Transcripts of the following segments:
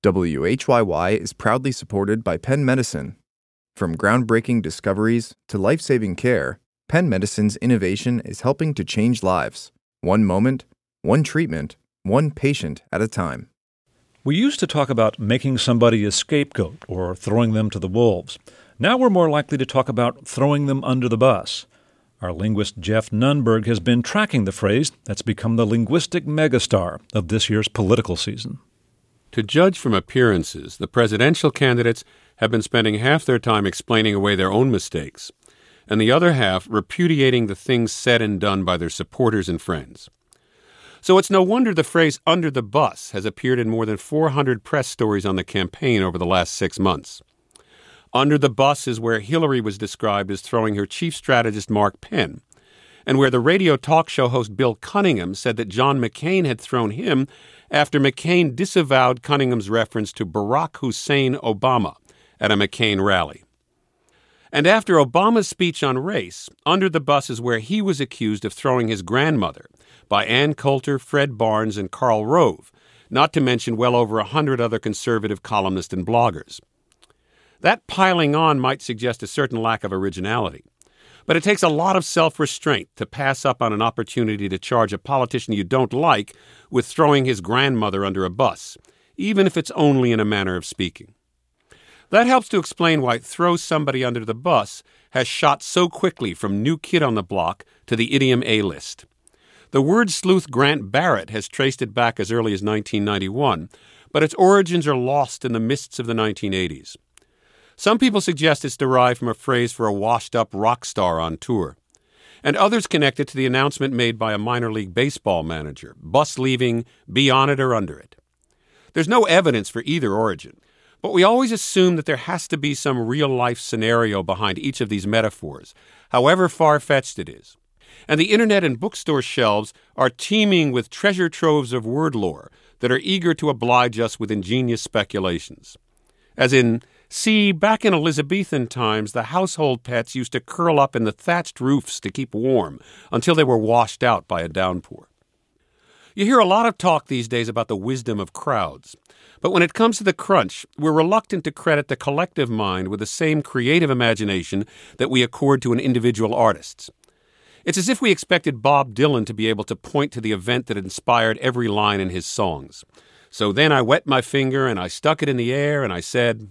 WHYY is proudly supported by Penn Medicine. From groundbreaking discoveries to life-saving care, Penn Medicine's innovation is helping to change lives. One moment, one treatment, one patient at a time. We used to talk about making somebody a scapegoat or throwing them to the wolves. Now we're more likely to talk about throwing them under the bus. Our linguist Jeff Nunberg has been tracking the phrase that's become the linguistic megastar of this year's political season. To judge from appearances, the presidential candidates have been spending half their time explaining away their own mistakes, and the other half repudiating the things said and done by their supporters and friends. So it's no wonder the phrase under the bus has appeared in more than 400 press stories on the campaign over the last 6 months. Under the bus is where Hillary was described as throwing her chief strategist Mark Penn, and where the radio talk show host Bill Cunningham said that John McCain had thrown him after McCain disavowed Cunningham's reference to Barack Hussein Obama at a McCain rally. And after Obama's speech on race, under the bus is where he was accused of throwing his grandmother by Ann Coulter, Fred Barnes, and Karl Rove, not to mention well over 100 other conservative columnists and bloggers. That piling on might suggest a certain lack of originality. But it takes a lot of self-restraint to pass up on an opportunity to charge a politician you don't like with throwing his grandmother under a bus, even if it's only in a manner of speaking. That helps to explain why throw somebody under the bus has shot so quickly from new kid on the block to the idiom A-list. The word sleuth Grant Barrett has traced it back as early as 1991, but its origins are lost in the mists of the 1980s. Some people suggest it's derived from a phrase for a washed-up rock star on tour, and others connect it to the announcement made by a minor league baseball manager, bus leaving, be on it or under it. There's no evidence for either origin, but we always assume that there has to be some real-life scenario behind each of these metaphors, however far-fetched it is. And the internet and bookstore shelves are teeming with treasure troves of word lore that are eager to oblige us with ingenious speculations. As in, see, back in Elizabethan times, the household pets used to curl up in the thatched roofs to keep warm until they were washed out by a downpour. You hear a lot of talk these days about the wisdom of crowds, but when it comes to the crunch, we're reluctant to credit the collective mind with the same creative imagination that we accord to an individual artist's. It's as if we expected Bob Dylan to be able to point to the event that inspired every line in his songs. So then I wet my finger and I stuck it in the air and I said...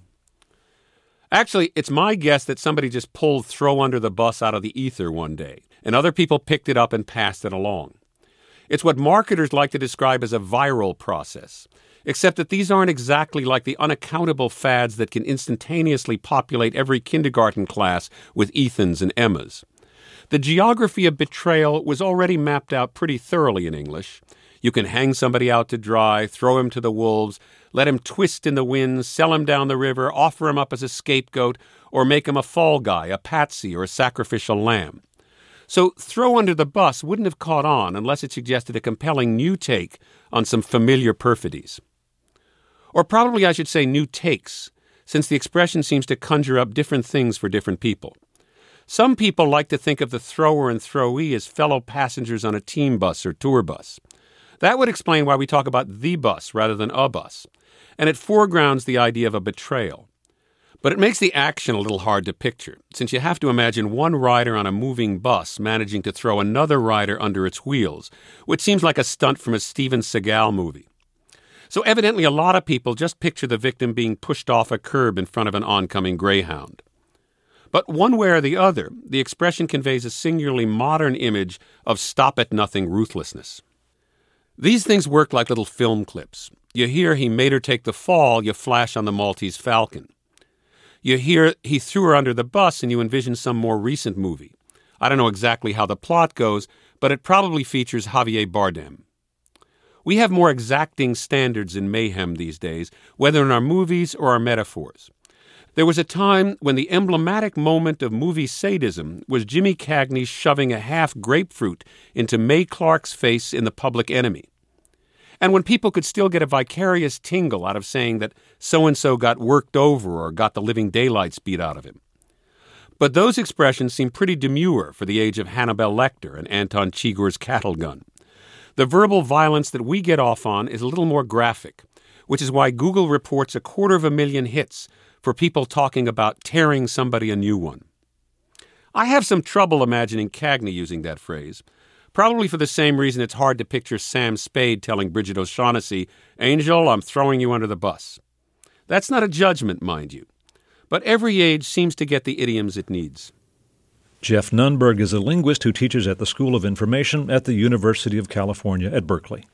Actually, it's my guess that somebody just pulled throw under the bus out of the ether one day, and other people picked it up and passed it along. It's what marketers like to describe as a viral process, except that these aren't exactly like the unaccountable fads that can instantaneously populate every kindergarten class with Ethans and Emmas. The geography of betrayal was already mapped out pretty thoroughly in English. You can hang somebody out to dry, throw him to the wolves, let him twist in the wind, sell him down the river, offer him up as a scapegoat, or make him a fall guy, a patsy, or a sacrificial lamb. So throw under the bus wouldn't have caught on unless it suggested a compelling new take on some familiar perfidies. Or probably I should say new takes, since the expression seems to conjure up different things for different people. Some people like to think of the thrower and throwee as fellow passengers on a team bus or tour bus. That would explain why we talk about the bus rather than a bus, and it foregrounds the idea of a betrayal. But it makes the action a little hard to picture, since you have to imagine one rider on a moving bus managing to throw another rider under its wheels, which seems like a stunt from a Steven Seagal movie. So evidently a lot of people just picture the victim being pushed off a curb in front of an oncoming Greyhound. But one way or the other, the expression conveys a singularly modern image of stop-at-nothing ruthlessness. These things work like little film clips. You hear he made her take the fall, you flash on the Maltese Falcon. You hear he threw her under the bus, and you envision some more recent movie. I don't know exactly how the plot goes, but it probably features Javier Bardem. We have more exacting standards in mayhem these days, whether in our movies or our metaphors. There was a time when the emblematic moment of movie sadism was Jimmy Cagney shoving a half grapefruit into Mae Clark's face in The Public Enemy. And when people could still get a vicarious tingle out of saying that so-and-so got worked over or got the living daylights beat out of him. But those expressions seem pretty demure for the age of Hannibal Lecter and Anton Chigurh's cattle gun. The verbal violence that we get off on is a little more graphic, which is why Google reports 250,000 hits for people talking about tearing somebody a new one. I have some trouble imagining Cagney using that phrase, probably for the same reason it's hard to picture Sam Spade telling Bridget O'Shaughnessy, "Angel, I'm throwing you under the bus." That's not a judgment, mind you. But every age seems to get the idioms it needs. Jeff Nunberg is a linguist who teaches at the School of Information at the University of California at Berkeley.